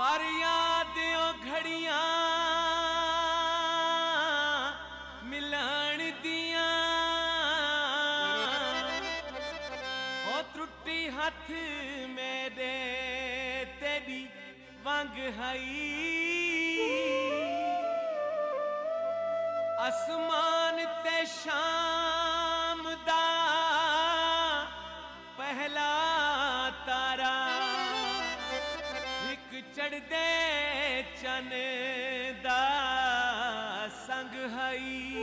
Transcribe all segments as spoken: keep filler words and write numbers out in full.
पर याद ओ घड़ियां मिलन दियां ओ त्रुटी हथ मेरे तेरी वंग हई आसमान ते शाम दा पहला तारा एक चढ़दे चन दा संग हई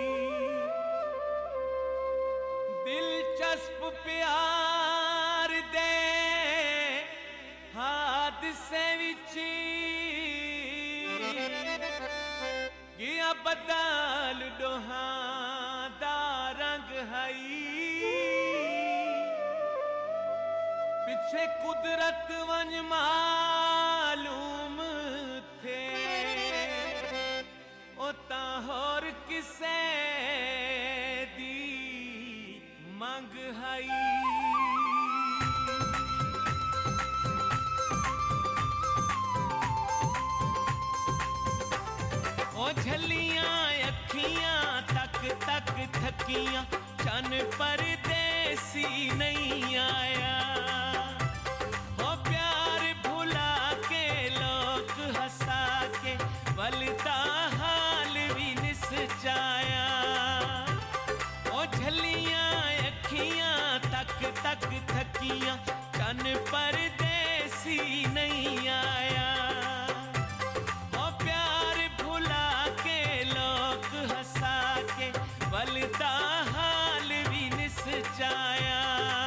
दिलचस्प प्यार दे हादसे विच गिया बदल डोहां दा रंग हई पिछे कुदरत वंज मालूम थे ओ तां होर किसे दी मंग हई ओ झलियां अखियां तक तक थकियां चन परदेसी नहीं आया ओ प्यार भुला के लोग हंसा के वलदा हाल भी निसचाया ओ झलियां अखियां तक तक थकियां चन परदेसी नहीं आया हंसा के वलदा हाल भी निसचाया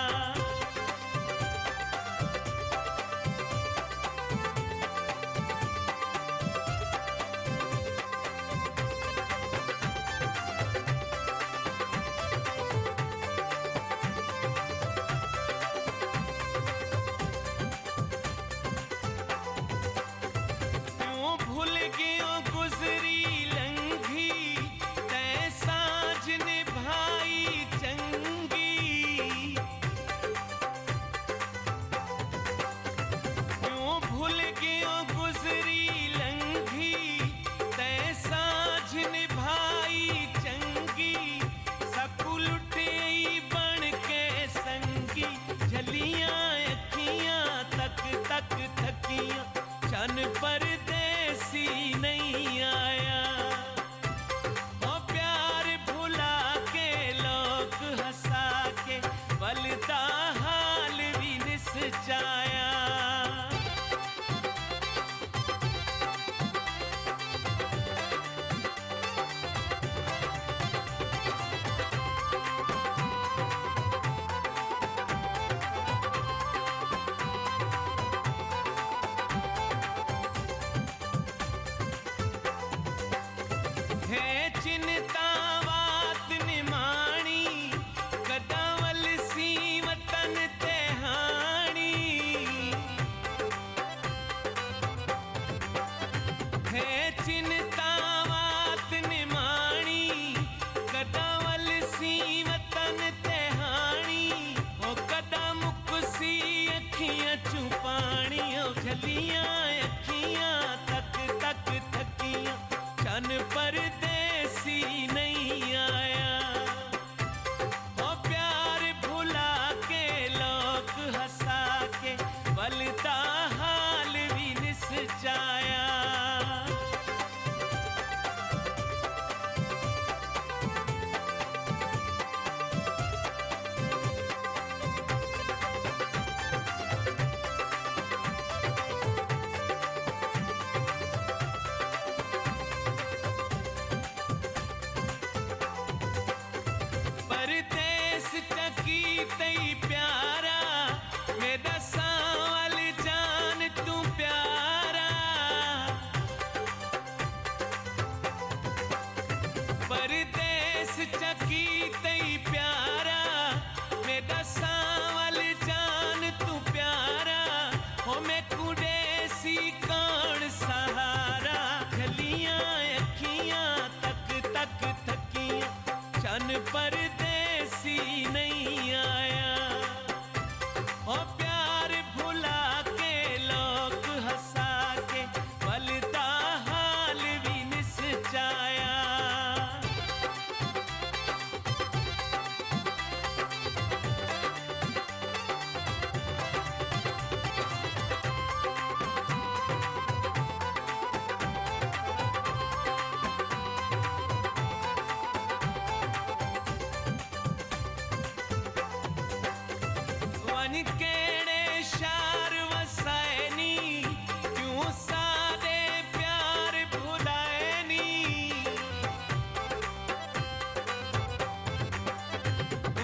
क्यों भूल गयो गुजरी तक थकियां चन परदेसी नहीं आया ओ प्यार भुला के लोग हंसा के वलदा हाल भी निसचाया चिंता वात निमाणी कदावल सी वतन ते हाणी है चिंता वात निमाणी कदावल सी वतन ते हाणी ओ कदा मुकसी अखियां चुपानी ओ झलियां अखियां तक तक थकियां चन परदेसी नहीं आया ओ प्यार भुला के लोग हंसा के वलदा हाल भी निसचाया परदेस चकी तई प्यारा मेरा सावल जान तू प्यारा परदेस चकी तई प्यारा मेरा सावल जान तू प्यारा हो मैं कुडेसी कौन सहारा झलियां अखियां तक तक थकियां चन परदेसी नहीं आया ओ प्यार भुला के लोग हंसा के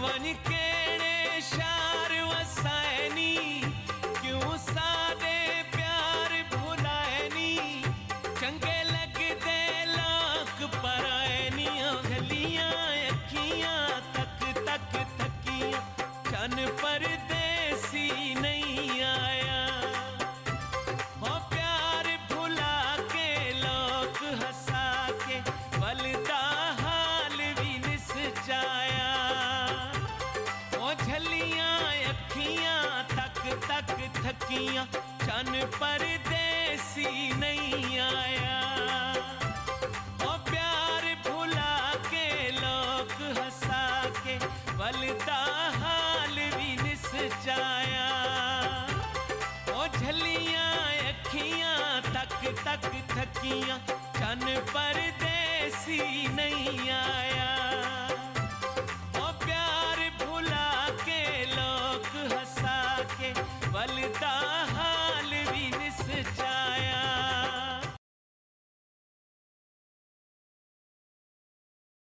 वंज केड़े शार वसायनी, क्यों सादे प्यार भुलायनी, चंगे लगदे लोक परायनी। गलियां अखियां तक तक थकियां, चन परदेसी नहीं आया। हो प्यार भुला के लोक हंसा के, बलदा हाल भी निस जाया। ओ झलियां अखियां तक तक थकियां, चन परदेसी नहीं आया। ओ प्यार भुला के लोक हंसा के, बलदा हाल भी निस जाया। ओ झलियां अखियां तक तक थकियां, चन परदेसी नहीं आया। ओ प्यार भुला के लोक हंसा के, बलदा हाल भी निस जाया।